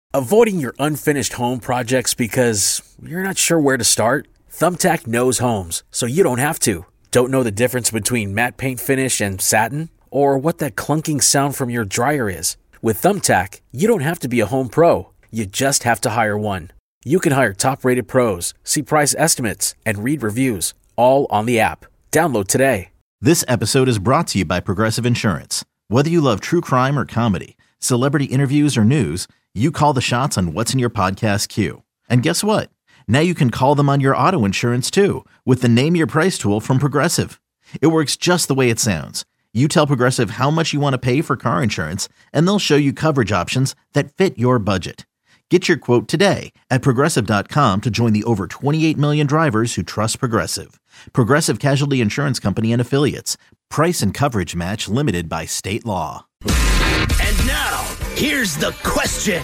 Avoiding your unfinished home projects because you're not sure where to start? Thumbtack knows homes, so you don't have to. Don't know the difference between matte paint finish and satin? Or what that clunking sound from your dryer is? With Thumbtack, you don't have to be a home pro. You just have to hire one. You can hire top-rated pros, see price estimates, and read reviews, all on the app. Download today. This episode is brought to you by Progressive Insurance. Whether you love true crime or comedy, celebrity interviews or news, you call the shots on what's in your podcast queue. And guess what? Now you can call them on your auto insurance too with the Name Your Price tool from Progressive. It works just the way it sounds. You tell Progressive how much you want to pay for car insurance, and they'll show you coverage options that fit your budget. Get your quote today at Progressive.com to join the over 28 million drivers who trust Progressive. Progressive Casualty Insurance Company and Affiliates. Price and coverage match limited by state law. And now, here's the question.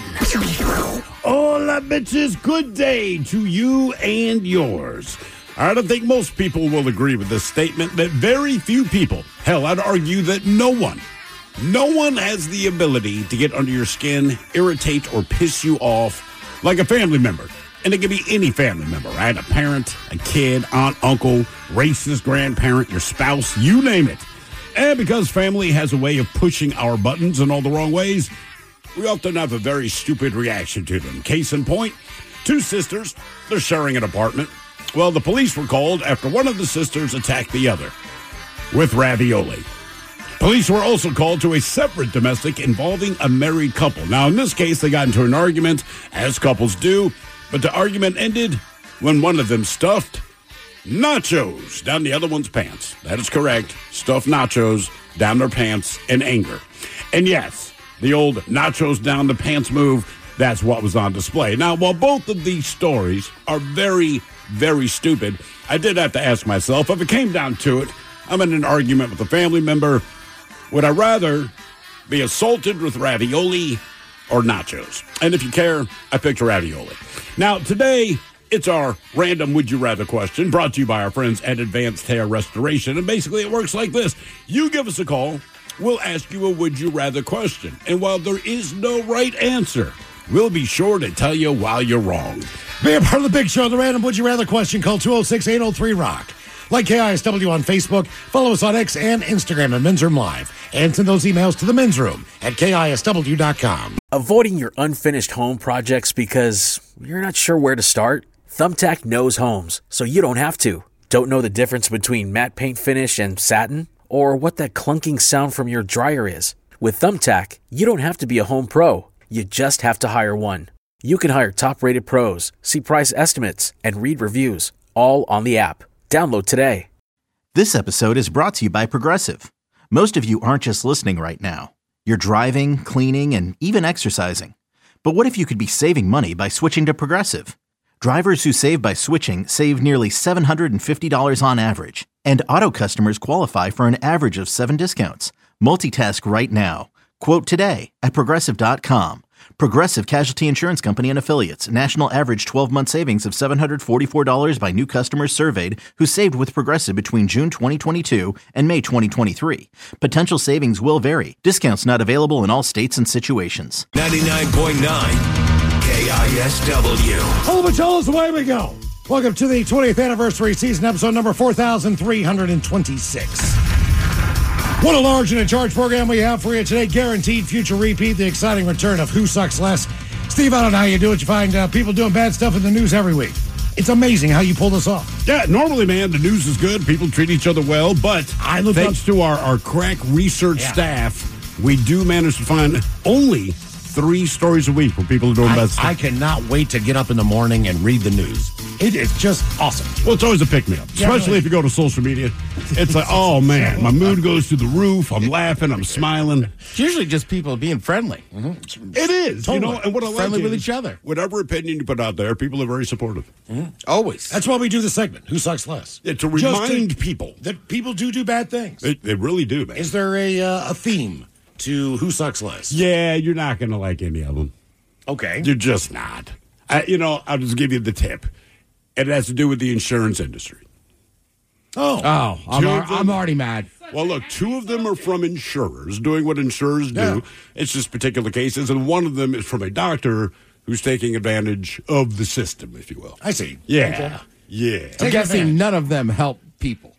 Hola, bitches. Good day to you and yours. I don't think most people will agree with this statement that very few people, hell, I'd argue that no one has the ability to get under your skin, irritate, or piss you off like a family member. And it can be any family member, right? A parent, a kid, aunt, uncle, racist grandparent, your spouse, you name it. And because family has a way of pushing our buttons in all the wrong ways, we often have a very stupid reaction to them. Case in point, two sisters, they're sharing an apartment. Well, the police were called after one of the sisters attacked the other with ravioli. Police were also called to a separate domestic involving a married couple. Now, in this case, they got into an argument, as couples do, but the argument ended when one of them stuffed nachos down the other one's pants. That is correct. Stuffed nachos down their pants in anger. And yes, the old nachos down the pants move, that's what was on display. Now, while both of these stories are very, very stupid, I did have to ask myself, if it came down to it, I'm in an argument with a family member, would I rather be assaulted with ravioli or nachos? And if you care, I picked ravioli. Now, today, it's our random Would You Rather question brought to you by our friends at Advanced Hair Restoration. And basically, it works like this. You give us a call. We'll ask you a Would You Rather question. And while there is no right answer, we'll be sure to tell you why you're wrong. Be a part of the big show, the random Would You Rather question. Call 206-803-ROCK. Like KISW on Facebook. Follow us on X and Instagram at Men's Room Live. And send those emails to the Men's Room at KISW.com. Avoiding your unfinished home projects because you're not sure where to start? Thumbtack knows homes, so you don't have to. Don't know the difference between matte paint finish and satin? Or what that clunking sound from your dryer is? With Thumbtack, you don't have to be a home pro. You just have to hire one. You can hire top-rated pros, see price estimates, and read reviews, all on the app. Download today. This episode is brought to you by Progressive. Most of you aren't just listening right now. You're driving, cleaning, and even exercising. But what if you could be saving money by switching to Progressive? Drivers who save by switching save nearly $750 on average. And auto customers qualify for an average of 7 discounts. Multitask right now. Quote today at Progressive.com. Progressive Casualty Insurance Company and Affiliates. National average 12-month savings of $744 by new customers surveyed who saved with Progressive between June 2022 and May 2023. Potential savings will vary. Discounts not available in all states and situations. 99.9 KISW. Hello, Magellas, away we go. Welcome to the 20th anniversary season, episode number 4,326. What a large and in charge program we have for you today. Guaranteed future repeat, the exciting return of Who Sucks Less. Steve, I don't know how you do it. You find people doing bad stuff in the news every week. It's amazing how you pull this off. Yeah, normally, man, the news is good. People treat each other well. But thanks to our crack research staff, we do manage to find only 3 stories a week where people are doing bad stuff. I cannot wait to get up in the morning and read the news. It is just awesome. Well, it's always a pick-me-up, especially if you go to social media. It's like, oh, man, my mood goes through the roof. I'm laughing. I'm smiling. It's usually just people being friendly. Mm-hmm. It is. Totally. You know, and what I like friendly with each other. Whatever opinion you put out there, people are very supportive. Mm-hmm. Always. That's why we do the segment, Who Sucks Less? Yeah, to remind people. That people do bad things. They really do, man. Is there a theme to Who Sucks Less? Yeah, you're not going to like any of them. Okay. You're just not. I'll just give you the tip. It has to do with the insurance industry. I'm already mad. Well, look, 2 of them are from insurers, doing what insurers do. It's just particular cases, and one of them is from a doctor who's taking advantage of the system, if you will. I see. Yeah. Okay. Yeah. I'm guessing none of them help people.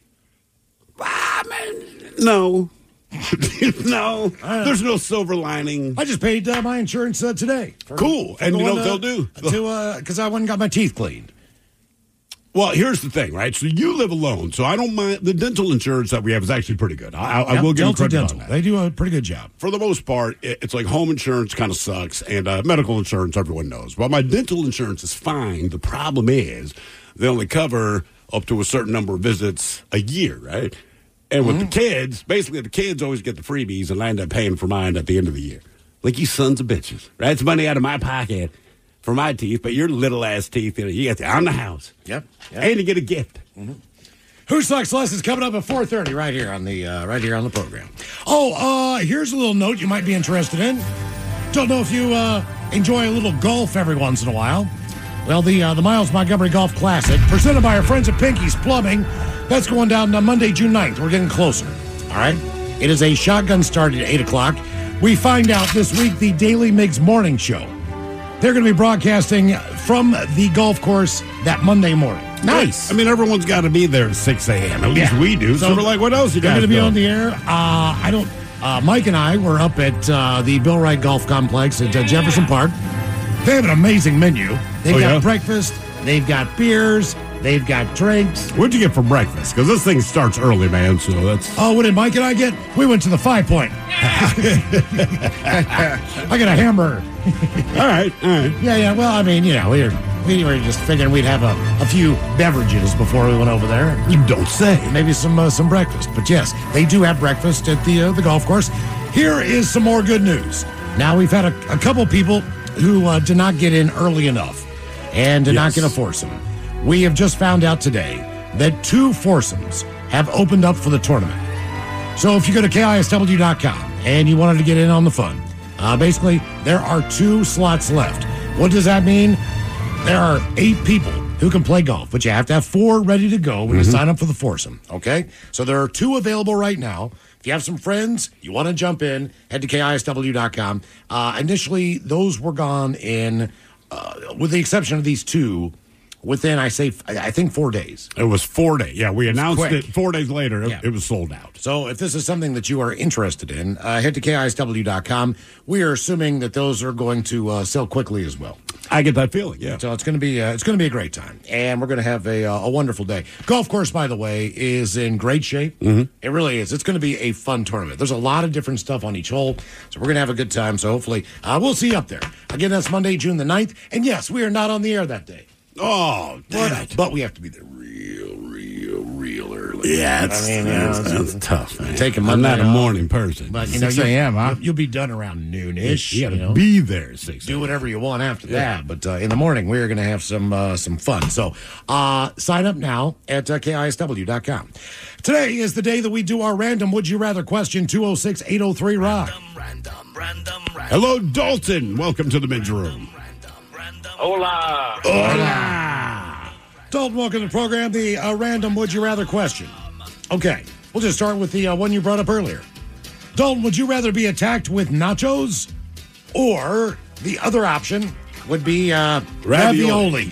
No. No. There's no silver lining. I just paid my insurance today. Cool. And you know what they'll do? Because I went and got my teeth cleaned. Well, here's the thing, right? So you live alone, so I don't mind. The dental insurance that we have is actually pretty good. I will give you credit Dental. on that. They do a pretty good job. For the most part, it's like home insurance kind of sucks, and medical insurance, everyone knows. But my dental insurance is fine. The problem is they only cover up to a certain number of visits a year, right? And with the kids, basically the kids always get the freebies, and I end up paying for mine at the end of the year. Like you sons of bitches, right? It's money out of my pocket for my teeth, but your little ass teeth, you get on the house. Yep. And you get a gift. Who Sucks Less is coming up at 4:30 right here on the program. Oh, here's a little note you might be interested in. Don't know if you enjoy a little golf every once in a while. Well, the Miles Montgomery Golf Classic, presented by our friends at Pinky's Plumbing, that's going down on Monday, June 9th. We're getting closer. All right? It is a shotgun start at 8 o'clock. We find out this week the Daily Mix Morning Show. They're going to be broadcasting from the golf course that Monday morning. Nice. I mean, everyone's got to be there at 6 a.m. At least we do. So we're like, what else you They're guys going to be doing? on the air. Mike and I were up at the Bill Wright Golf Complex at Jefferson Park. They have an amazing menu. They've got breakfast. They've got beers. They've got drinks. What'd you get for breakfast? Because this thing starts early, man. So that's. Oh, what did Mike and I get? We went to the 5 Point. I got a hamburger. All right. Yeah. Well, I mean, we were just figuring we'd have a few beverages before we went over there. You don't say. Maybe some breakfast. But yes, they do have breakfast at the golf course. Here is some more good news. Now, we've had a couple people who did not get in early enough and did not get a foursome. We have just found out today that 2 foursomes have opened up for the tournament. So if you go to KISW.com and you wanted to get in on the fun, basically there are 2 slots left. What does that mean? There are 8 people who can play golf, but you have to have 4 ready to go when you sign up for the foursome. Okay? So there are 2 available right now. If you have some friends, you want to jump in, head to KISW.com. Initially, those were gone in, with the exception of these 2, within, I think 4 days. It was 4 days. Yeah, we announced quick. it 4 days later. It was sold out. So if this is something that you are interested in, head to KISW.com. We are assuming that those are going to sell quickly as well. I get that feeling, yeah. So it's going to be a great time, and we're going to have a wonderful day. Golf course, by the way, is in great shape. Mm-hmm. It really is. It's going to be a fun tournament. There's a lot of different stuff on each hole, so we're going to have a good time. So hopefully we'll see you up there. Again, that's Monday, June the 9th. And yes, we are not on the air that day. Oh, damn it. But we have to be there real early. Yeah, it's tough, man. Take a I'm Monday not a off. morning person. But 6 a.m., huh? You'll be done around noonish. You got to be there at 6 Do whatever you want after that. But in the morning, we're going to have some fun. So sign up now at KISW.com. Today is the day that we do our random Would You Rather question, 206-803-ROCK. Hello, Dalton. Welcome to the men's room. Hola. Dalton, welcome to the program. The random Would You Rather question. Okay, we'll just start with the one you brought up earlier. Dalton, would you rather be attacked with nachos, or the other option would be ravioli?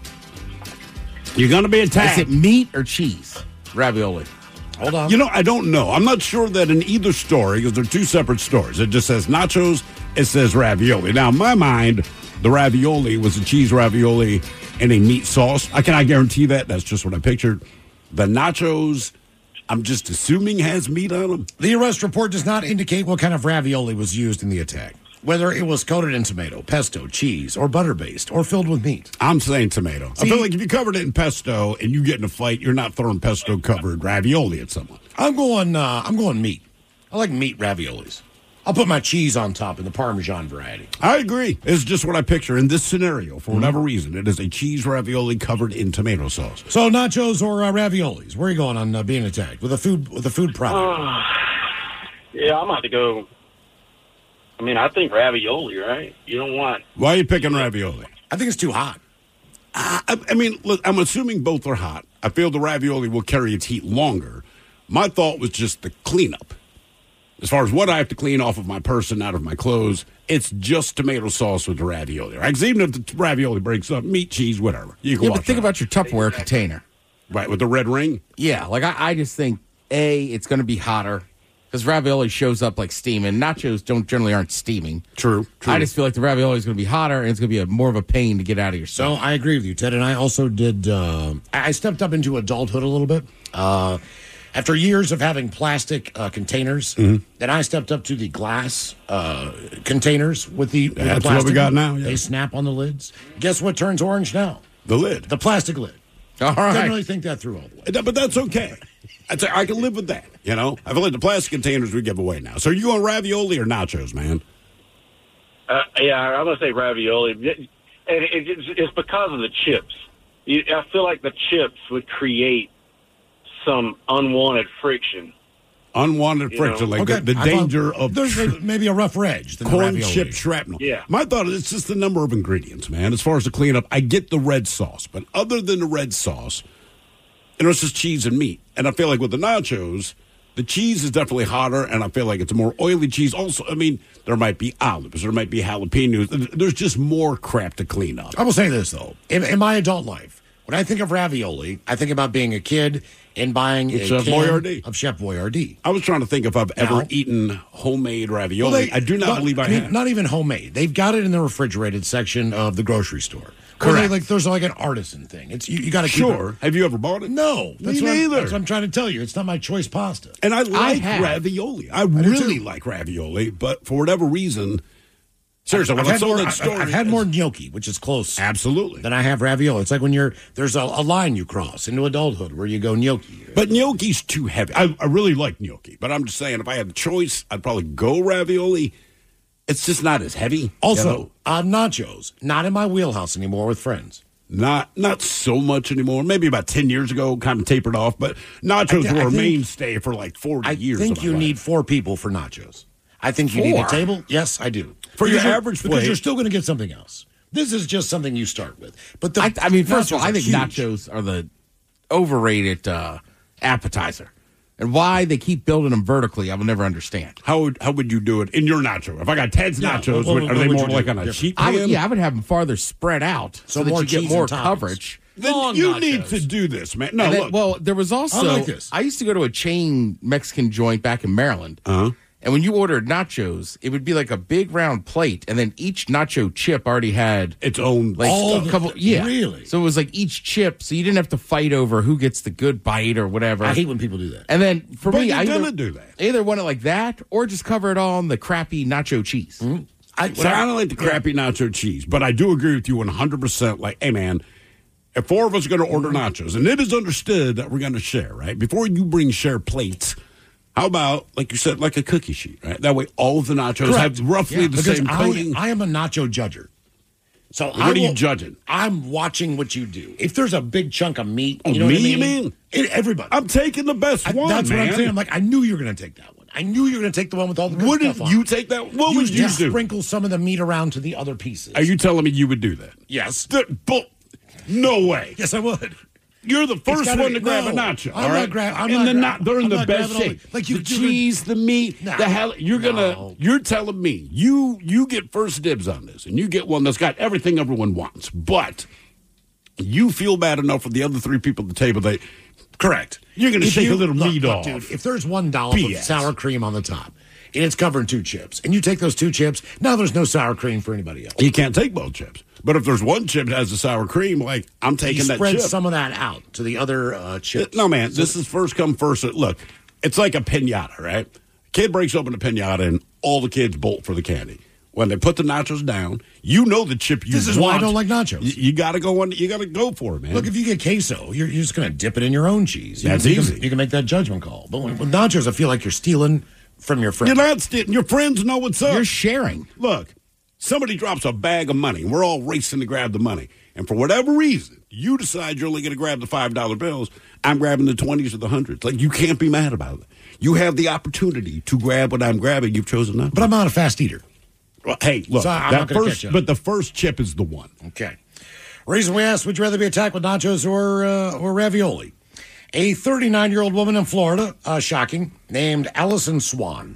You're going to be attacked. Is it meat or cheese? Ravioli. Hold on. You know, I don't know. I'm not sure that in either story, because they're 2 separate stories. It just says nachos, it says ravioli. Now, in my mind, the ravioli was a cheese ravioli and a meat sauce. I cannot guarantee that. That's just what I pictured. The nachos, I'm just assuming has meat on them. The arrest report does not indicate what kind of ravioli was used in the attack. Whether it was coated in tomato, pesto, cheese, or butter-based, or filled with meat. I'm saying tomato. I feel like if you covered it in pesto and you get in a fight, you're not throwing pesto-covered ravioli at someone. I'm going meat. I like meat raviolis. I'll put my cheese on top in the Parmesan variety. I agree. It's just what I picture in this scenario. For whatever reason, it is a cheese ravioli covered in tomato sauce. So nachos or raviolis? Where are you going on being attacked with a food product? Yeah, I'm about to go. I mean, I think ravioli, right? You don't want. Why are you picking ravioli? I think it's too hot. I mean, look, I'm assuming both are hot. I feel the ravioli will carry its heat longer. My thought was just the cleanup. As far as what I have to clean off of my person, out of my clothes, it's just tomato sauce with the ravioli. Right? 'Cause even if the ravioli breaks up, meat, cheese, whatever. You can Yeah, wash but think that. about your Tupperware container. Right, with the red ring. Yeah, like I just think, it's going to be hotter because ravioli shows up like steaming. Nachos generally aren't steaming. True. I just feel like the ravioli is going to be hotter and it's going to be more of a pain to get out of your So stuff. I agree with you, Ted. And I also did, I stepped up into adulthood a little bit. After years of having plastic containers, then I stepped up to the glass containers with the That's plastic. what we got now, yeah. They snap on the lids. Guess what turns orange now? The lid. The plastic lid. All right. Didn't really think that through all the way. But that's okay. I can live with that, you know? I feel like the plastic containers we give away now. So are you going ravioli or nachos, man? Yeah, I'm going to say ravioli. And it's because of the chips. I feel like the chips would create some unwanted friction. Unwanted friction, like Okay, the I danger thought of there's maybe a rough edge. than the corn ravioli. chip shrapnel. Yeah. My thought is it's just the number of ingredients, man. As far as the cleanup, I get the red sauce, but other than the red sauce, it's just cheese and meat. And I feel like with the nachos, the cheese is definitely hotter, and I feel like it's a more oily cheese. Also, I mean, there might be olives, there might be jalapenos. There's just more crap to clean up. I will say this, though. In my adult life, when I think of ravioli, I think about being a kid and buying a Chef can Boyardee. of Chef Boyardee. I was trying to think if I've ever Now- eaten homemade ravioli. I do not believe I have. Not even homemade. They've got it in the refrigerated section of the grocery store. Correct. Like there's like an artisan thing. It's you got to Sure. Have you ever bought it? No, Me what neither. that's what I'm trying to tell you. It's not my choice pasta. And I like have. ravioli. I do really too. like ravioli, but for whatever reason, seriously, when I saw that story, I've had more gnocchi, which is close, Absolutely. than I have ravioli. It's like when there's a line you cross into adulthood where you go gnocchi. But gnocchi's too heavy. I really like gnocchi, but I'm just saying if I had the choice, I'd probably go ravioli. It's just not as heavy. Also, nachos, not in my wheelhouse anymore with friends. Not so much anymore. Maybe about 10 years ago, kind of tapered off, but nachos I were a think- mainstay for like 40 I years. think of you my need life. 4 people for nachos. I think you need a 4? table. Yes, I do. For your Because you're- average because plate- you're still going to get something else. This is just something you start with. But the I mean, first of all, nachos I are think huge. nachos are the overrated appetizer. And why they keep building them vertically, I will never understand. How would you do it in your nacho? If I got Ted's Yeah, nachos, what are they would more you like do on a different? sheet I pan? would have them farther spread out so that more you get cheese more and toppings. coverage. Then Long you nachos. need to do this, man. No, And then- look. well, there was also I like this. I used to go to a chain Mexican joint back in Maryland. Uh-huh. And when you ordered nachos, it would be like a big round plate, and then each nacho chip already had its own like All a the- couple. Yeah, really? So it was like each chip, so you didn't have to fight over who gets the good bite or whatever. I hate when people do that. And then for But me, you're I gonna either, do that. I either want it like that or just cover it all in the crappy nacho cheese. Mm-hmm. I don't like the crappy nacho cheese, but I do agree with you 100%. Like, hey, man, if 4 of us are going to order nachos, and it is understood that we're going to share, right? Before you bring share plates, how about, like you said, like a cookie sheet, right? That way all of the nachos Correct. have roughly Yeah, the because same coating. I am a nacho judger. So What are you judging? I'm watching what you do. If there's a big chunk of meat, Oh, you know what I me, you mean? mean? Everybody. I'm taking the best one, That's man. what I'm saying. I'm like, I knew you were going to take that one. I knew you were going to take the one with all the good Wouldn't stuff on you it. take that? What would you just do? sprinkle some of the meat around to the other pieces. Are you telling me you would do that? Yes. No way. Yes, I would. You're the first gotta one be- to grab a no, nacho. I'm all not right? grab- I'm And not they're grab- not. They're in I'm the not best grabbing all shape. the- like you the do- cheese, the meat, No. the hell. You're gonna. No. You're telling me you get first dibs on this, and you get one that's got everything everyone wants, but you feel bad enough for the other 3 people at the table that Correct. you're going to If shake you- a little look, meat look, off. Dude, if there's one dollop BS. of sour cream on the top, and it's covering 2 chips, and you take those 2 chips, now there's no sour cream for anybody else. You can't take both chips. But if there's one chip that has the sour cream, like I'm You taking that spread chip. some of that out to the other chips. No, man, this is first come, first served. Look, it's like a pinata, right? Kid breaks open a pinata, and all the kids bolt for the candy. When they put the nachos down, you know the chip you This is want. why I don't like nachos. You got to go on. You got to go for it, man. Look, if you get queso, you're just going to dip it in your own cheese. That's you easy. Can, you can make that judgment call. But with nachos, I feel like you're stealing from your friend. You're not stealing. Your friends know what's up. You're sharing. Look, somebody drops a bag of money, and we're all racing to grab the money. And for whatever reason, you decide you're only going to grab the $5 bills. I'm grabbing the 20s or the 100s. Like, you can't be mad about it. You have the opportunity to grab what I'm grabbing. You've chosen not to. But I'm not a fast eater. Well, hey, look, So I'm that not gonna first, catch up. but the first chip is the one. Okay. Reason we asked, would you rather be attacked with nachos or ravioli? A 39-year-old woman in Florida, shocking, named Allison Swan,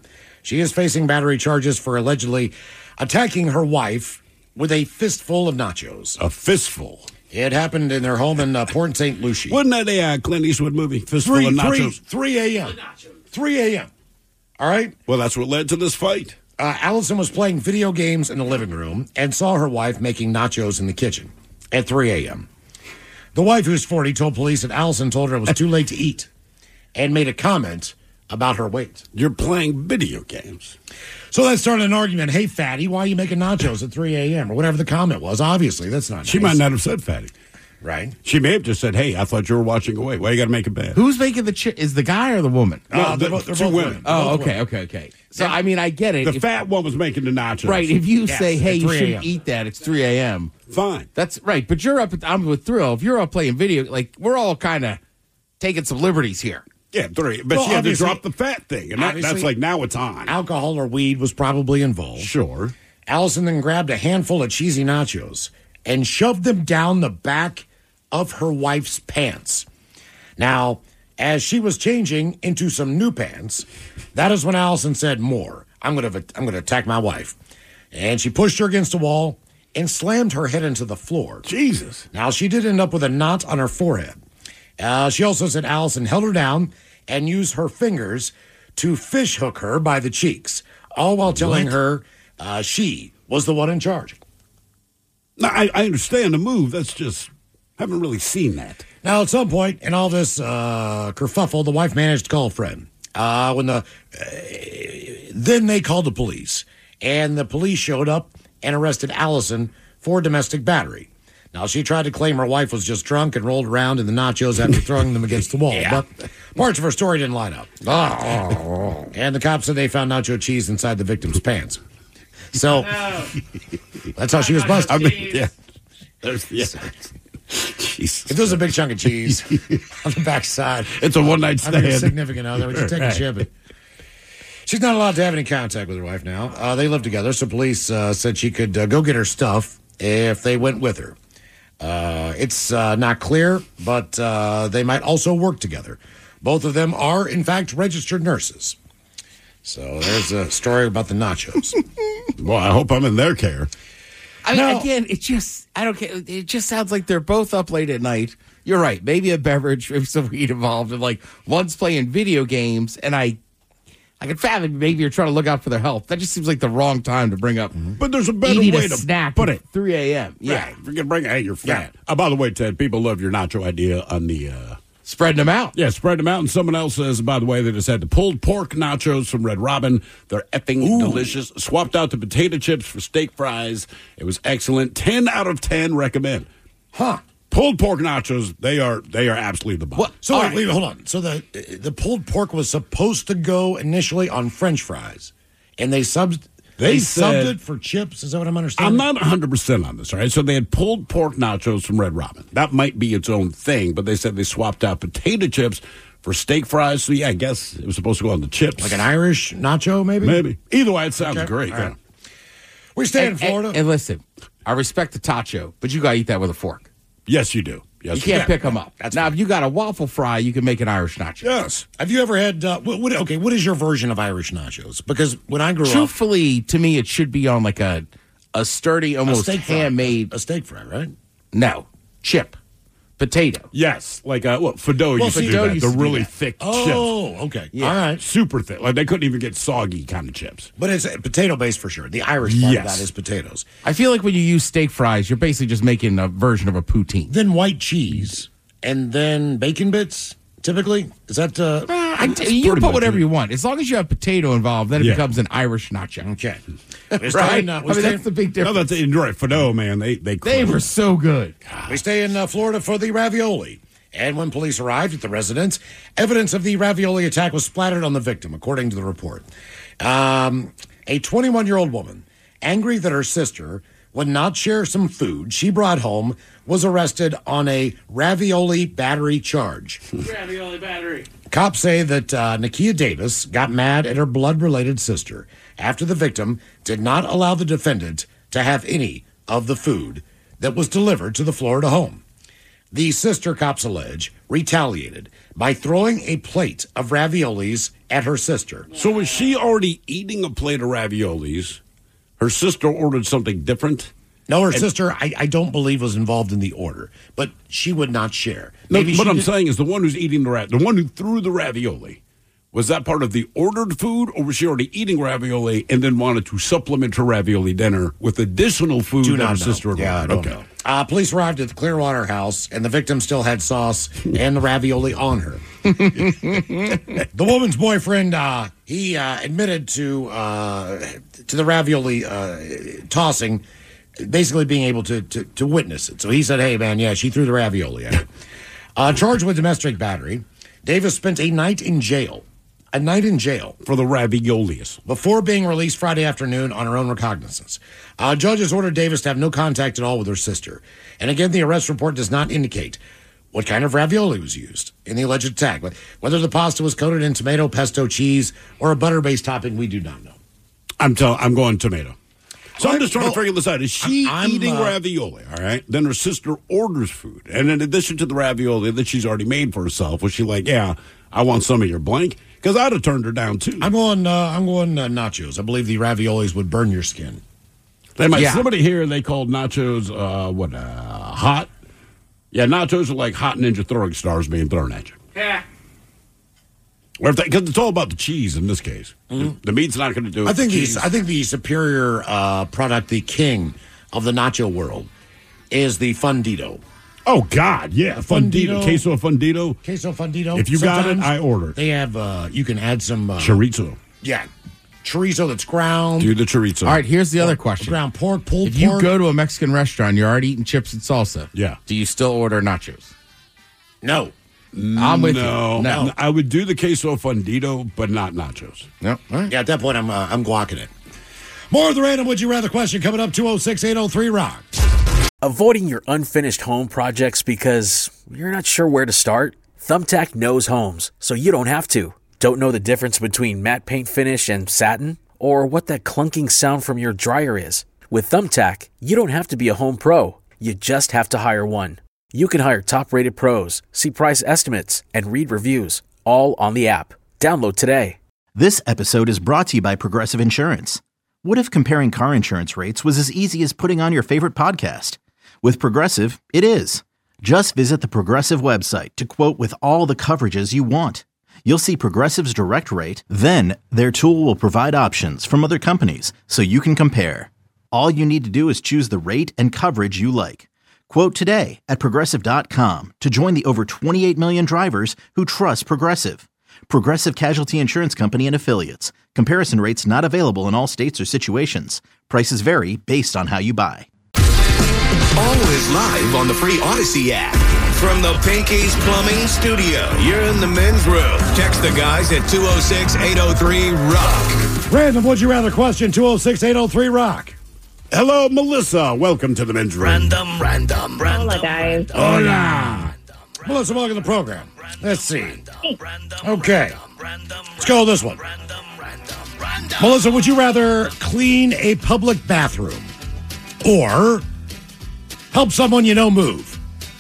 She is facing battery charges for allegedly attacking her wife with a fistful of nachos. A fistful. It happened in their home in Port St. Lucie. Wasn't that a Clint Eastwood movie? Fistful of nachos. 3 a.m. 3 a.m. All right? Well, that's what led to this fight. Allison was playing video games in the living room and saw her wife making nachos in the kitchen at 3 a.m. The wife, who's 40, told police that Allison told her it was too late to eat and made a comment about her weight. You're playing video games. So that started an argument. Hey, fatty, why are you making nachos at 3 a.m.? Or whatever the comment was. Obviously, that's not She nice. might not have said fatty. Right. She may have just said, hey, I thought you were watching away. Why you got to make it bad? Who's making the chip? Is the guy or the woman? No, they're two both women. Oh, Both women. okay. So, I mean, I get it. The fat one was making the nachos. Right, if you Yes, say, hey, at you 3 shouldn't a.m. eat that, it's 3 a.m. Fine. That's right, but you're up, I'm with Thrill. If you're up playing video, like, we're all kind of taking some liberties here. Yeah, 3. But Well, she had to obviously- drop the fat thing. And that's obviously- like, now it's on. Alcohol or weed was probably involved. Sure. Allison then grabbed a handful of cheesy nachos and shoved them down the back of her wife's pants. Now, as she was changing into some new pants, that is when Allison said, more. I'm going to attack my wife. And she pushed her against the wall and slammed her head into the floor. Jesus. Now, she did end up with a knot on her forehead. She also said Allison held her down and used her fingers to fish hook her by the cheeks, all while telling her she was the one in charge. Now, I understand the move. That's just, haven't really seen that. Now, at some point in all this kerfuffle, the wife managed to call a friend. Then they called the police, and the police showed up and arrested Allison for domestic battery. Now, she tried to claim her wife was just drunk and rolled around in the nachos after throwing them against the wall. But parts of her story didn't line up. And the cops said they found nacho cheese inside the victim's pants. So that's how she was busted. I mean, yeah. Jesus. If there's a big chunk of cheese on the backside, It's a one-night I think a stand. significant other. Would you take a chip? She's not allowed to have any contact with her wife now. They live together, so police said she could go get her stuff if they went with her. It's not clear, but they might also work together. Both of them are, in fact, registered nurses. So there's a story about the nachos. Well, I hope I'm in their care. I mean, No. again, I don't care. It just sounds like they're both up late at night. You're right. Maybe a beverage, maybe some weed involved, and like one's playing video games, and I can fathom maybe you're trying to look out for their health. That just seems like the wrong time to bring up But there's a better eating way a to snack put at it. 3 a.m. Yeah, Right. If you're going to bring it, hey, you're fat. By the way, Ted, people love your nacho idea on the... spreading them out. Yeah, spread them out. And someone else says, by the way, they just had the pulled pork nachos from Red Robin. They're effing delicious. Swapped out the potato chips for steak fries. It was excellent. 10 out of 10 recommend. Huh. Pulled pork nachos, they are absolutely the bomb. What? So All wait, right. wait, hold on. So the pulled pork was supposed to go initially on French fries, and they subbed said- it for chips. Is that what I'm understanding? I'm not 100% on this, all right? So they had pulled pork nachos from Red Robin. That might be its own thing, but they said they swapped out potato chips for steak fries. So, yeah, I guess it was supposed to go on the chips. Like an Irish nacho, maybe. Maybe. Either way, it sounds Okay. great. All Yeah. right. We stay in Florida. And listen, I respect the tacho, but you got to eat that with a fork. Yes, you do. Yes, You can't do. pick them up. Now, if you got a waffle fry, you can make an Irish nacho. Yes. Have you ever had? What is your version of Irish nachos? Because when I grew up, Truthfully, to me, it should be on like a sturdy, a almost steak fry, handmade. a steak fry, right? No, chip, potato. Yes. Like, Fado used to do Fado that. used The to do really that. thick chips. Oh, okay. All right. Super thick. Like, they couldn't even get soggy kind of chips. But it's potato based for sure. The Irish part of Yes. that is potatoes. I feel like when you use steak fries, you're basically just making a version of a poutine. Then white cheese, and then bacon bits. Typically, is that? You can pretty put much whatever it. you want. As long as you have potato involved, then it Yeah. becomes an Irish nacho. Okay. Right? I I mean, that's the big No, difference. that's right. Fado, man, they They crushed were it. so good. We stay in Florida for the ravioli. And when police arrived at the residence, evidence of the ravioli attack was splattered on the victim, according to the report. A 21-year-old woman, angry that her sister would not share some food she brought home, was arrested on a ravioli battery charge. Ravioli battery. Cops say that Nakia Davis got mad at her blood-related sister after the victim did not allow the defendant to have any of the food that was delivered to the Florida home. The sister, cops allege, retaliated by throwing a plate of raviolis at her sister. So was she already eating a plate of raviolis? Her sister ordered something different? No, her sister, I don't believe, was involved in the order, but she would not share. No, what I'm saying is the one who's eating the one who threw the ravioli, was that part of the ordered food, or was she already eating ravioli and then wanted to supplement her ravioli dinner with additional food that her sister ordered? Yeah, I don't know. Police arrived at the Clearwater house, and the victim still had sauce and the ravioli on her. The woman's boyfriend, he admitted to the ravioli tossing, basically being able to witness it. So he said, hey, man, yeah, she threw the ravioli at her. Charged with domestic battery, Davis spent a night in jail. A night in jail. For the raviolis. Before being released Friday afternoon on her own recognizance. Judges ordered Davis to have no contact at all with her sister. And again, the arrest report does not indicate what kind of ravioli was used in the alleged attack. Whether the pasta was coated in tomato, pesto, cheese, or a butter-based topping, we do not know. I'm going tomato. So I'm just trying to figure this out. Is she eating ravioli, all right? Then her sister orders food. And in addition to the ravioli that she's already made for herself, was she like, yeah, I want some of your blank? Because I'd have turned her down, too. I'm going nachos. I believe the raviolis would burn your skin. They might. Yeah. Somebody here, they called nachos, hot? Yeah, nachos are like hot ninja throwing stars being thrown at you. Yeah. Because it's all about the cheese in this case. Mm-hmm. The meat's not going to do it. I think the superior product, the king of the nacho world, is the Fundito. Oh, God, yeah. Fundito. Queso Fundito. Queso Fundito. If you got it, I order it. They have, you can add some... chorizo. Yeah. Chorizo that's ground. Do the chorizo. All right, here's the other question. Ground pork, pulled pork. If you go to a Mexican restaurant, you're already eating chips and salsa. Yeah. Do you still order nachos? No. I'm with you. No. I would do the queso Fundito, but not nachos. No. All right. Yeah, at that point, I'm guacking it. More of the random Would You Rather question coming up, 206-803-ROCK. Avoiding your unfinished home projects because you're not sure where to start? Thumbtack knows homes, so you don't have to. Don't know the difference between matte paint finish and satin? Or what that clunking sound from your dryer is? With Thumbtack, you don't have to be a home pro. You just have to hire one. You can hire top-rated pros, see price estimates, and read reviews, all on the app. Download today. This episode is brought to you by Progressive Insurance. What if comparing car insurance rates was as easy as putting on your favorite podcast? With Progressive, it is. Just visit the Progressive website to quote with all the coverages you want. You'll see Progressive's direct rate, then their tool will provide options from other companies so you can compare. All you need to do is choose the rate and coverage you like. Quote today at Progressive.com to join the over 28 million drivers who trust Progressive. Progressive Casualty Insurance Company and Affiliates. Comparison rates not available in all states or situations. Prices vary based on how you buy. Always live on the free Odyssey app. From the Pinky's Plumbing Studio, you're in the men's room. Text the guys at 206-803-ROCK. Random Would You Rather question, 206-803-ROCK. Hello, Melissa. Welcome to the men's room. Random. Hola, guys. Hola. Melissa, welcome to the program. Let's see. Okay. Let's go with this one. Melissa, would you rather clean a public bathroom or help someone you know move?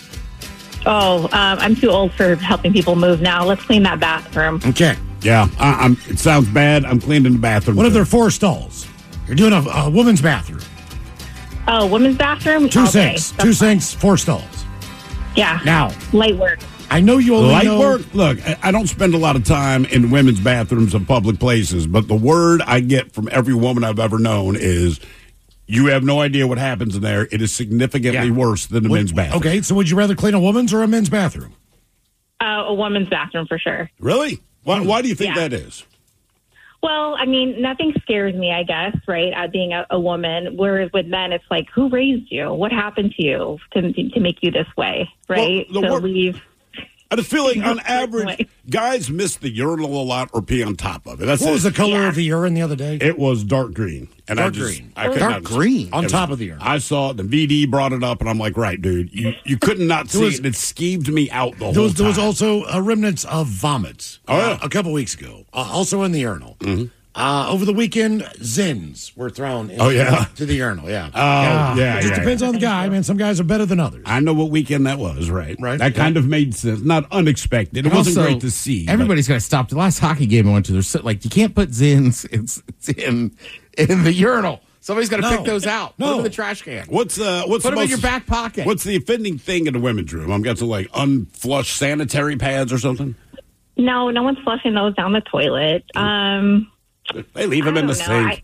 Oh, I'm too old for helping people move now. Let's clean that bathroom. Okay. Yeah, it sounds bad. I'm cleaning the bathroom. What if there are 4 stalls? You're doing a woman's bathroom. Oh, women's bathroom? Two Okay, sinks. that's 2 fine. sinks, 4 stalls. Yeah. Now. Light work. I know you only Light know... work? Look, I don't spend a lot of time in women's bathrooms of public places, but the word I get from every woman I've ever known is, you have no idea what happens in there. It is significantly worse than the men's bathroom. Okay, so would you rather clean a woman's or a men's bathroom? A woman's bathroom for sure. Really? Why do you think that is? Well, I mean, nothing scares me, I guess, right, being a woman. Whereas with men, it's like, who raised you? What happened to you to make you this way, right? Well, leave. I just feel like, on average, guys miss the urinal a lot or pee on top of it. What was the color of the urine the other day? It was dark green. And dark green. Dark green? On top of the urine. I saw it. The VD brought it up, and I'm like, right, dude. You couldn't not see it. It skeeved me out the whole time. There was also remnants of vomits a couple weeks ago, also in the urinal. Mm-hmm. Over the weekend, Zins were thrown to the urinal. Yeah. It just depends on the guy, man. Some guys are better than others. I know what weekend that was, right? Right. That kind of made sense. Not unexpected. It wasn't great to see. Everybody's got to stop. The last hockey game I went to, there's like you can't put Zins in the urinal. Somebody's got to pick those out. Put them in the trash can. What's put them in your back pocket? What's the offending thing in the women's room? I'm guessing like unflushed sanitary pads or something. No one's flushing those down the toilet. They leave them in the sink.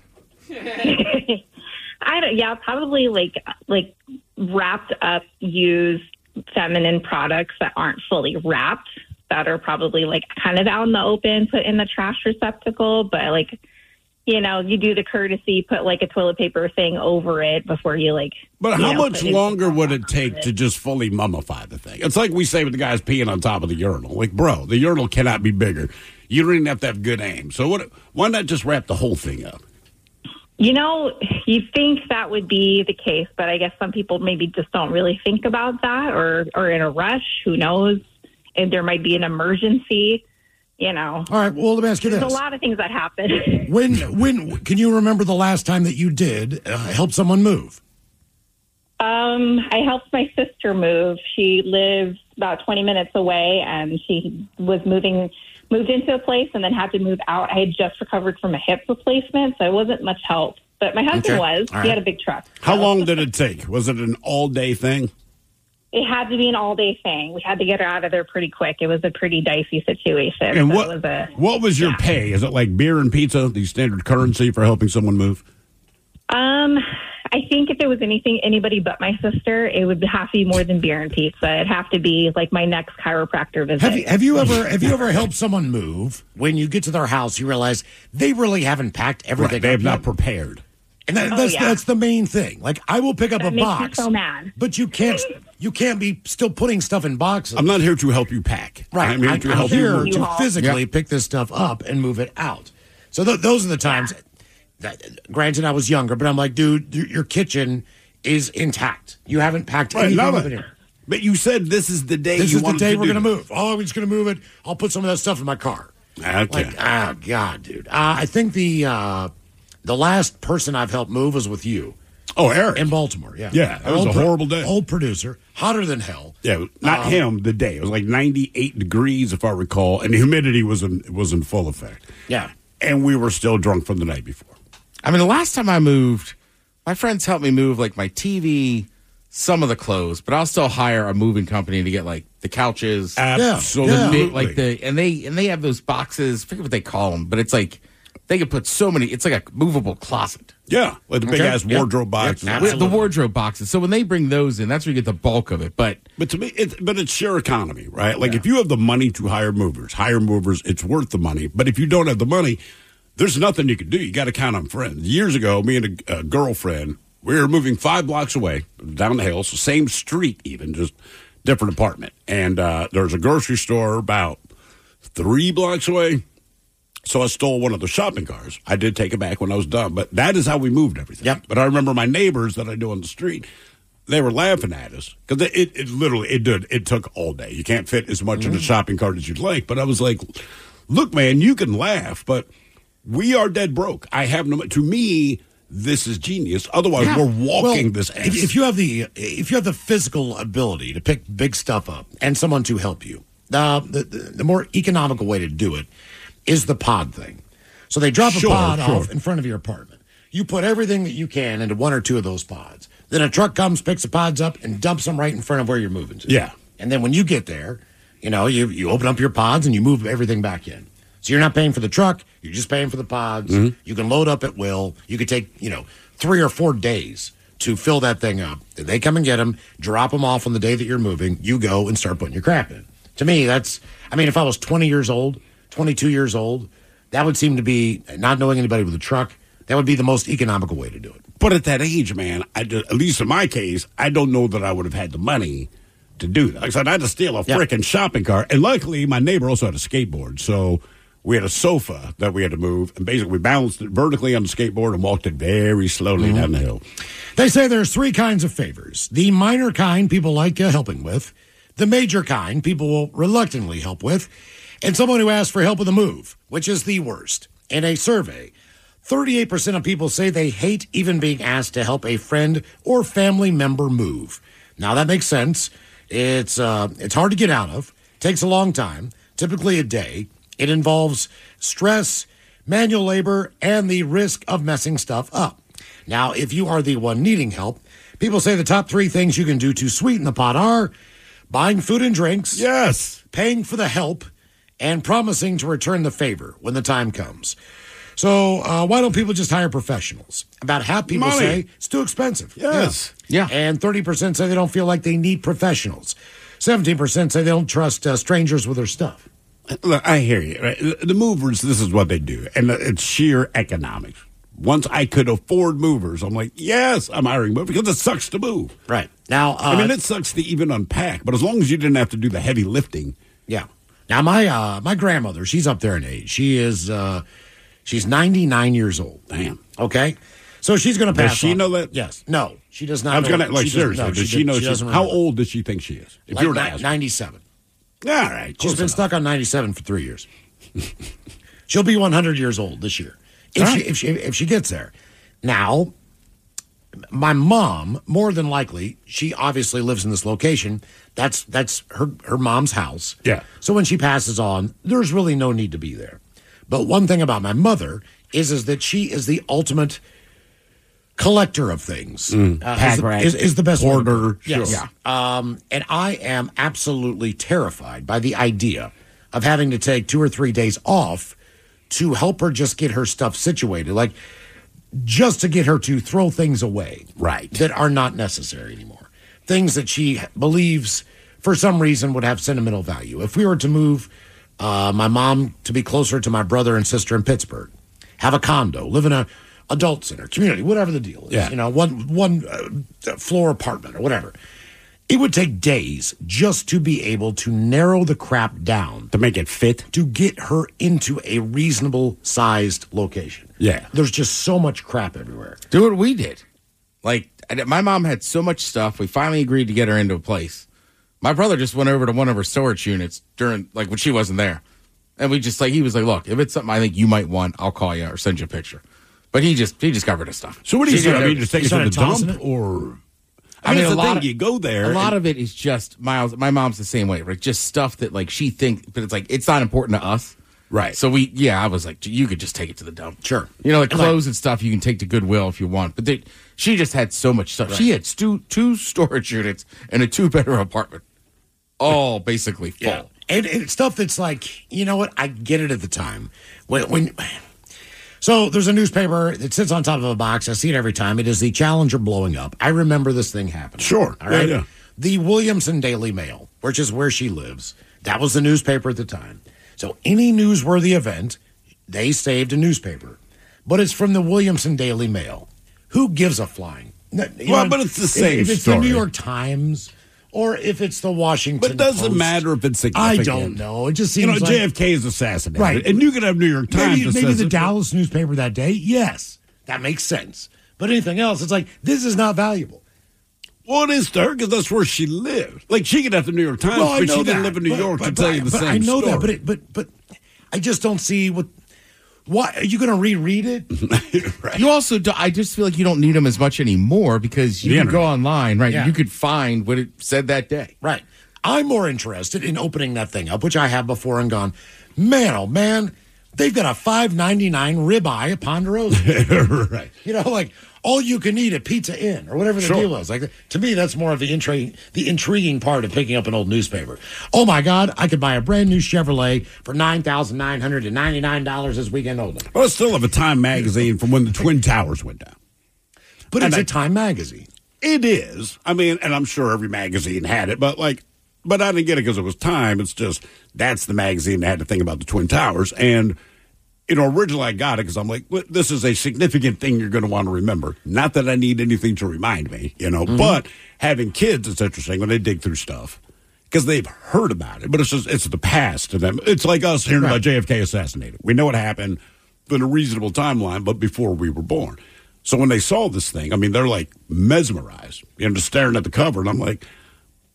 I don't. Yeah, probably like wrapped up used feminine products that aren't fully wrapped, that are probably like kind of out in the open, put in the trash receptacle. But like, you do the courtesy, put like a toilet paper thing over it before you like. But how much longer would it take to just fully mummify the thing? It's like we say with the guys peeing on top of the urinal. Like, bro, the urinal cannot be bigger. You don't even have to have good aim. So why not just wrap the whole thing up? You think that would be the case, but I guess some people maybe just don't really think about that or in a rush. Who knows? And there might be an emergency, All right, well, let me ask you this. There's a lot of things that happen. When can you remember the last time that you did help someone move? I helped my sister move. She lives about 20 minutes away, and she was moved into a place and then had to move out. I had just recovered from a hip replacement, so it wasn't much help. But my husband was. He had a big truck. How long did it take? Was it an all-day thing? It had to be an all-day thing. We had to get her out of there pretty quick. It was a pretty dicey situation. And what was your pay? Is it like beer and pizza, the standard currency for helping someone move? I think if there was anybody but my sister, it would have to be more than beer and pizza. It'd have to be like my next chiropractor visit. Have you ever helped someone move? When you get to their house, you realize they really haven't packed everything. Right, they have not prepared. And that's the main thing. Like, I will pick up a box. Makes me so mad. But you can't be still putting stuff in boxes. I'm not here to help you pack. Right. I'm here to help you move. Physically pick this stuff up and move it out. So those are the times. Granted, I was younger, but I'm like, dude, your kitchen is intact. You haven't packed anything up in here. But you said this is the day. We're going to move. Oh, we're just going to move it. I'll put some of that stuff in my car. Okay. Like, God, dude. I think the last person I've helped move was with you. Oh, Eric. In Baltimore, yeah. Yeah, it was a horrible day. Old producer, hotter than hell. Yeah, not him, the day. It was like 98 degrees, if I recall, and the humidity was in full effect. Yeah. And we were still drunk from the night before. I mean, the last time I moved, my friends helped me move like my TV, some of the clothes, but I'll still hire a moving company to get like the couches. Absolutely. And they have those boxes, I forget what they call them, but it's like they can put so many, it's like a movable closet. Yeah, like the big ass wardrobe boxes. The wardrobe boxes. So when they bring those in, that's where you get the bulk of it. But to me, it's sheer economy, right? Like if you have the money to hire movers, it's worth the money. But if you don't have the money, there's nothing you can do. You got to count on friends. Years ago, me and a girlfriend, we were moving 5 blocks away, down the hill, so same street even, just different apartment. And there's a grocery store about 3 blocks away. So I stole one of the shopping cars. I did take it back when I was done, but that is how we moved everything. Yep. But I remember my neighbors that I knew on the street, they were laughing at us because it took all day. You can't fit as much in a shopping cart as you'd like. But I was like, look, man, you can laugh, but we are dead broke. I have no. To me, this is genius. Otherwise, we're walking this ass. If you have the physical ability to pick big stuff up and someone to help you, the more economical way to do it is the pod thing. So they drop a pod off in front of your apartment. You put everything that you can into 1 or 2 of those pods. Then a truck comes, picks the pods up, and dumps them right in front of where you're moving to. Yeah. And then when you get there, you open up your pods and you move everything back in. So you're not paying for the truck. You're just paying for the pods. Mm-hmm. You can load up at will. You could take, 3 or 4 days to fill that thing up. Then they come and get them, drop them off on the day that you're moving. You go and start putting your crap in. To me, if I was 20 years old, 22 years old, that would seem to be, not knowing anybody with a truck, that would be the most economical way to do it. But at that age, man, at least in my case, I don't know that I would have had the money to do that. Like I said, I had to steal a freaking shopping cart. And luckily, my neighbor also had a skateboard. So we had a sofa that we had to move. And basically, we balanced it vertically on the skateboard and walked it very slowly down the hill. They say there's 3 kinds of favors. The minor kind, people like helping with. The major kind, people will reluctantly help with. And someone who asks for help with a move, which is the worst. In a survey 38% of people say they hate even being asked to help a friend or family member move. Now, that makes sense. It's hard to get out of. Takes a long time, typically a day. It involves stress, manual labor, and the risk of messing stuff up. Now, if you are the one needing help, people say the top 3 things you can do to sweeten the pot are buying food and drinks, Yes. paying for the help, and promising to return the favor when the time comes. So why don't people just hire professionals? About half people Money. say it's too expensive. Yes. Yeah. And 30% say they don't feel like they need professionals. 17% say they don't trust strangers with their stuff. Look, I hear you. Right? The movers, this is what they do, and it's sheer economics. Once I could afford movers, I'm like, yes, I'm hiring movers because it sucks to move. Right. Now, I mean, it sucks to even unpack, but as long as you didn't have to do the heavy lifting. yeah. Now, my grandmother, she's up there in age. She is she's 99 years old. Damn. Okay? So she's going to pass Does she on. know that? Yes. No, she does not I was know. going to, like, She doesn't- seriously, no, does she know? doesn't How remember. old does she think she is? If Like you were to ask her. 97. All right. She's close been enough. stuck on 97 for 3 years. She'll be 100 years old this year if she gets there. Now, my mom, more than likely, she obviously lives in this location. That's her mom's house. Yeah. So when she passes on, there's really no need to be there. But one thing about my mother is that she is the ultimate collector of things. Pack rat. Is the best way to put it. Hoarder, Yes. sure. And I am absolutely terrified by the idea of having to take 2 or 3 days off to help her just get her stuff situated. Like, just to get her to throw things away. Right. That are not necessary anymore. Things that she believes, for some reason, would have sentimental value. If we were to move my mom to be closer to my brother and sister in Pittsburgh, have a condo, live in a adult center, community, whatever the deal is, Yeah. you know, one floor apartment or whatever. It would take days just to be able to narrow the crap down To make it fit. to get her into a reasonable sized location. Yeah. There's just so much crap everywhere. Do what we did. Like, my mom had so much stuff. We finally agreed to get her into a place. My brother just went over to one of her storage units during, like, when she wasn't there. And we just, like, he was like, look, if it's something I think you might want, I'll call you or send you a picture. But he just covered his stuff. So what do you She say? did I mean, it. just take You it to the started tossing dump, it? or I mean, that's a the lot thing. of- You go there. A lot and- of it is just my mom's the same way, right? Just stuff that, like, she thinks, but it's like, it's not important to us. Right. So I was like, you could just take it to the dump. Sure. You know, like And, like- clothes and stuff you can take to Goodwill if you want. But she just had so much stuff. She had two storage units and a 2-bedroom apartment. All basically full. Yeah. And it's stuff that's like, you know what? I get it at the time. So there's a newspaper that sits on top of a box. I see it every time. It is the Challenger blowing up. I remember this thing happening. Sure. All right. Yeah, yeah. The Williamson Daily Mail, which is where she lives. That was the newspaper at the time. So any newsworthy event, they saved a newspaper. But it's from the Williamson Daily Mail. Who gives a flying? You Well, but it's the same If it's story. the New York Times or if it's the Washington But it doesn't Post. matter if it's I significant. don't know. It just You seems know, like JFK is assassinated. Right. And you could have New York Times. maybe the assassinate- Dallas newspaper that day. Yes, that makes sense. But anything else, it's like this is not valuable. Well, it is to her because that's where she lived. Like, she could have the New York Times, Well, I but know she didn't that. live in New But- York but- to tell you the but same I know story. that, but I just don't see what. Why are you going to reread it? Right. You also, I just feel like you don't need them as much anymore because you The can go internet. online, right? Yeah. You could find what it said that day. Right. I'm more interested in opening that thing up, which I have before, and gone, man, oh man, they've got a $5.99 ribeye at Ponderosa. Right. You know, like all you can eat at Pizza Inn or whatever the Sure. deal is. Like to me, that's more of the intriguing part of picking up an old newspaper. Oh my God, I could buy a brand new Chevrolet for $9,999 this weekend only. But I still have a Time magazine from when the Twin Towers went down. But And it's I- a Time magazine. It is. I mean, and I'm sure every magazine had it, but I didn't get it because it was Time. It's just that's the magazine that had to think about the Twin Towers. And, originally I got it because I'm like, well, this is a significant thing you're going to want to remember. Not that I need anything to remind me, but having kids, it's interesting when they dig through stuff because they've heard about it, but it's the past to them. It's like us hearing about JFK assassinated. We know what happened in a reasonable timeline, but before we were born. So when they saw this thing, I mean, they're like mesmerized, just staring at the cover. And I'm like,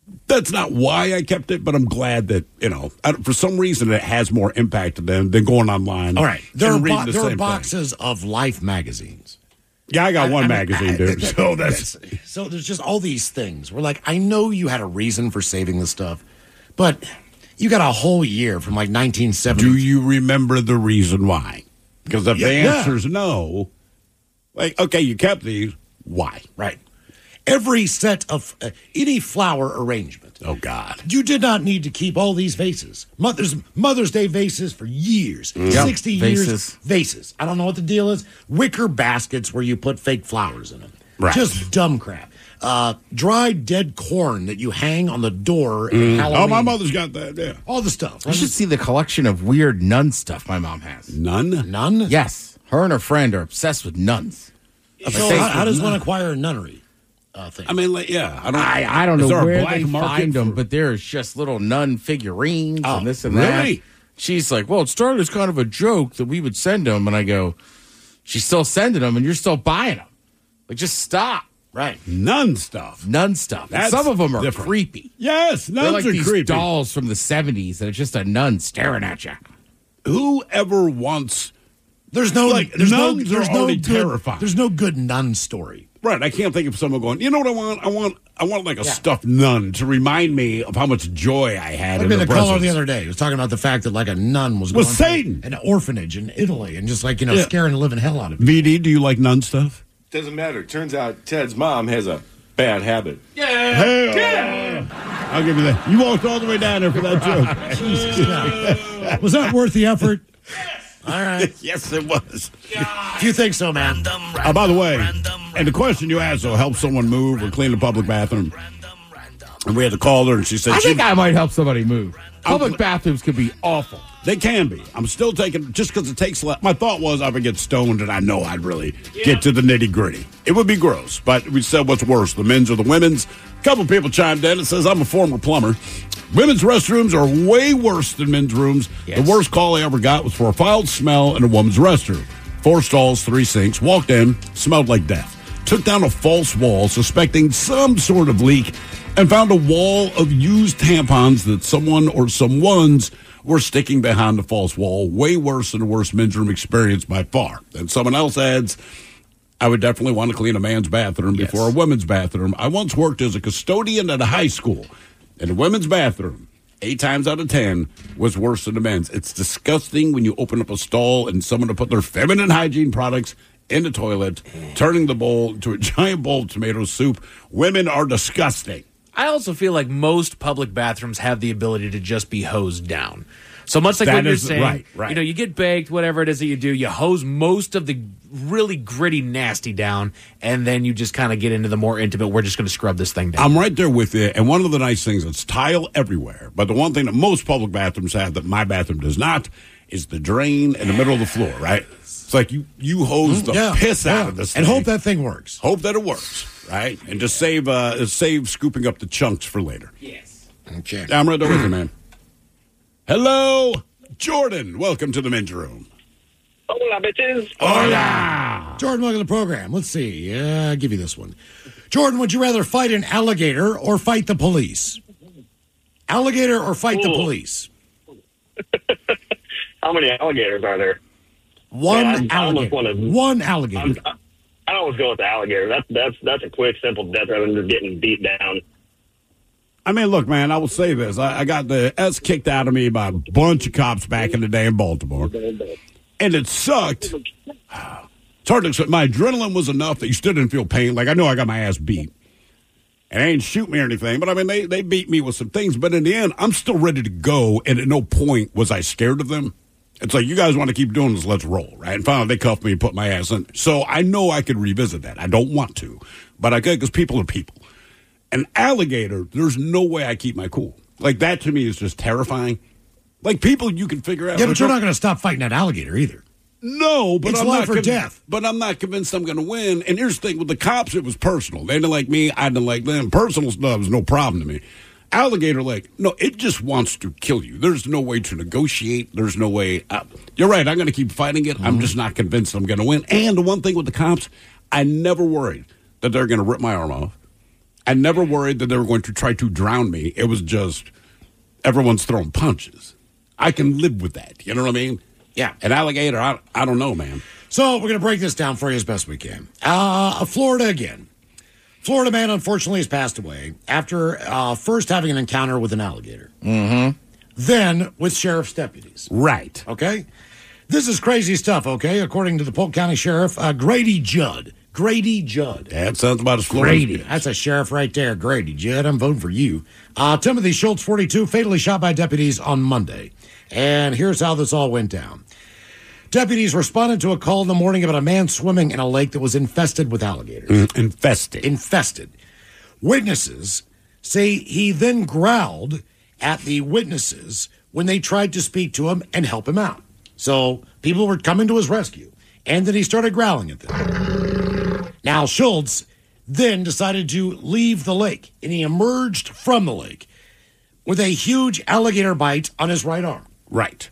That's not why I kept it, but I'm glad that, for some reason it has more impact than going online. All right. There and reading are the same boxes of Life magazines. Yeah, I got one magazine, dude. So So there's just all these things. We're like, I know you had a reason for saving this stuff, but you got a whole year from like 1970. Do you remember the reason why? Because if the answer's no, like, okay, you kept these, why? Right. Every set of any flower arrangement. Oh, God. You did not need to keep all these vases. Mother's Day vases for years. 60 years. Vases. I don't know what the deal is. Wicker baskets where you put fake flowers in them. Right. Just dumb crap. Dried dead corn that you hang on the door at Halloween. Oh, my mother's got that, yeah. All the stuff. You should see the collection of weird nun stuff my mom has. None? Yes. Her and her friend are obsessed with nuns. So how does one acquire a nunnery? Thing? I mean, yeah. I don't know there a where black they market find them, for- but there's just little nun figurines and this and really? that. She's like, well, it started as kind of a joke that we would send them. And I go, she's still sending them and you're still buying them. Like, just stop. Right. Nun stuff. Nun stuff. And That's some of them are different. creepy. Yes, nuns They're like are these creepy. dolls from the 70s that are just a nun staring at you. Whoever wants... There's no nuns are already terrifying. There's no good nun story. Right, I can't think of someone going, you know what I want? I want like a stuffed nun to remind me of how much joy I had I in mean, the the caller presence. the other day was talking about the fact that like a nun was going Satan. to an orphanage in Italy and just like, scaring the living hell out of people. VD, do you like nun stuff? Doesn't matter. Turns out Ted's mom has a bad habit. Hey, I'll give you that. You walked all the way down there for that joke. Jesus. Was that worth the effort? All right. Yes, it was. If you think so, man. By the way, and the question you asked, will help someone move or clean a public bathroom? And we had to call her, and she said, I think I might help somebody move. Public bathrooms could be awful. They can be. I'm still taking, just because it takes less. My thought was I would get stoned, and I know I'd really get to the nitty gritty. It would be gross, but we said what's worse, the men's or the women's. A couple people chimed in and says, I'm a former plumber. Women's restrooms are way worse than men's rooms. Yes. The worst call I ever got was for a foul smell in a woman's restroom. 4 stalls, 3 sinks. Walked in, smelled like death. Took down a false wall, suspecting some sort of leak, and found a wall of used tampons that someone or someone's were sticking behind the false wall. Way worse than the worst men's room experience by far. And someone else adds, I would definitely want to clean a man's bathroom before a women's bathroom. I once worked as a custodian at a high school, and a women's bathroom, 8 times out of 10, was worse than the men's. It's disgusting when you open up a stall and someone to put their feminine hygiene products in the toilet, turning the bowl into a giant bowl of tomato soup. Women are disgusting. I also feel like most public bathrooms have the ability to just be hosed down. So much like what you're saying, right. You get baked, whatever it is that you do, you hose most of the really gritty nasty down, and then you just kind of get into the more intimate, we're just going to scrub this thing down. I'm right there with you. And one of the nice things, it's tile everywhere. But the one thing that most public bathrooms have that my bathroom does not is the drain in the middle of the floor, right? It's like you hose the piss out of this thing. And hope that thing works. Hope that it works, right? And just save scooping up the chunks for later. Yes. Okay. I'm right there with you, man. Hello, Jordan. Welcome to the men's room. Hola, bitches. Hola. Jordan, welcome to the program. Let's see. I'll give you this one. Jordan, would you rather fight an alligator or fight the police? Alligator or fight the police? How many alligators are there? One I almost alligator. wanna- One alligator. I always go with the alligator. That's a quick, simple death rather than just getting beat down. I mean, look, man, I will say this. I got the S kicked out of me by a bunch of cops back in the day in Baltimore. And it sucked. It's hard to explain. My adrenaline was enough that you still didn't feel pain. Like, I know I got my ass beat. And they didn't shoot me or anything. But, I mean, they beat me with some things. But in the end, I'm still ready to go. And at no point was I scared of them. It's like, you guys want to keep doing this, let's roll, right? And finally, they cuffed me and put my ass in. So I know I could revisit that. I don't want to. But I could because people are people. An alligator, there's no way I keep my cool. Like, that to me is just terrifying. Like, people you can figure out. Yeah, but you're not going to stop fighting that alligator either. No, but It's I'm life not or death. But I'm not convinced I'm going to win. And here's the thing. With the cops, it was personal. They didn't like me. I didn't like them. Personal stuff was no problem to me. Alligator, no, it just wants to kill you. There's no way to negotiate. There's no way. You're right. I'm going to keep fighting it. I'm just not convinced I'm going to win. And the one thing with the cops, I never worried that they're going to rip my arm off. I never worried that they were going to try to drown me. It was just everyone's throwing punches. I can live with that. You know what I mean? Yeah. An alligator, I don't know, man. So we're going to break this down for you as best we can. Florida again. Florida man, unfortunately, has passed away after first having an encounter with an alligator. Mm-hmm. Then with sheriff's deputies. Right. Okay? This is crazy stuff, okay? According to the Polk County Sheriff, Grady Judd. Grady Judd. That sounds about as Florida. Grady. That's a sheriff right there. Grady Judd. I'm voting for you. Timothy Schultz, 42, fatally shot by deputies on Monday. And here's how this all went down. Deputies responded to a call in the morning about a man swimming in a lake that was infested with alligators. Infested. Witnesses say he then growled at the witnesses when they tried to speak to him and help him out. So people were coming to his rescue, and then he started growling at them. Now, Schultz then decided to leave the lake, and he emerged from the lake with a huge alligator bite on his right arm. Right.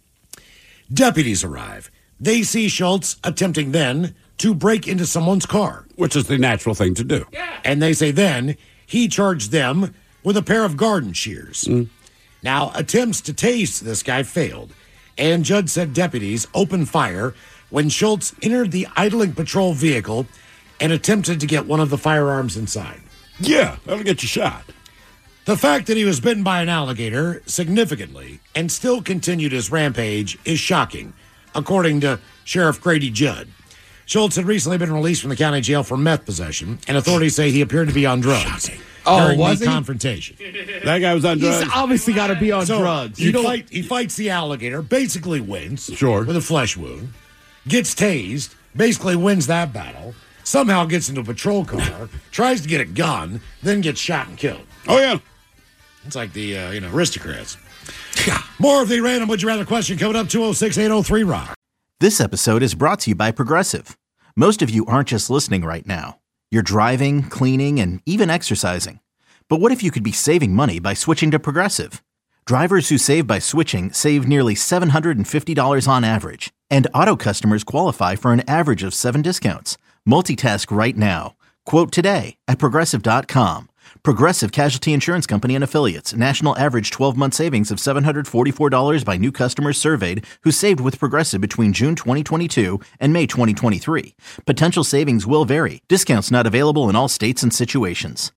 Deputies arrive. They see Schultz attempting then to break into someone's car. Which is the natural thing to do. And they say then he charged them with a pair of garden shears. Now, attempts to tase this guy failed, and Judd said deputies opened fire when Schultz entered the idling patrol vehicle and attempted to get one of the firearms inside. Yeah, that'll get you shot. The fact that he was bitten by an alligator significantly and still continued his rampage is shocking, according to Sheriff Grady Judd. Schultz had recently been released from the county jail for meth possession, and authorities say he appeared to be on drugs. Shocking. During was the he? confrontation. That guy was on drugs. He's obviously got to be on So, drugs. He fights the alligator, basically wins. Sure. With a flesh wound. Gets tased, basically wins that battle. Somehow gets into a patrol car, tries to get a gun, then gets shot and killed. Oh, yeah. It's like the, aristocrats. More of the random Would You Rather question coming up, 206-803-ROCK. This episode is brought to you by Progressive. Most of you aren't just listening right now. You're driving, cleaning, and even exercising. But what if you could be saving money by switching to Progressive? Drivers who save by switching save nearly $750 on average. And auto customers qualify for an average of 7 discounts. Multitask right now. Quote today at Progressive.com. Progressive Casualty Insurance Company and Affiliates. National average 12-month savings of $744 by new customers surveyed who saved with Progressive between June 2022 and May 2023. Potential savings will vary. Discounts not available in all states and situations.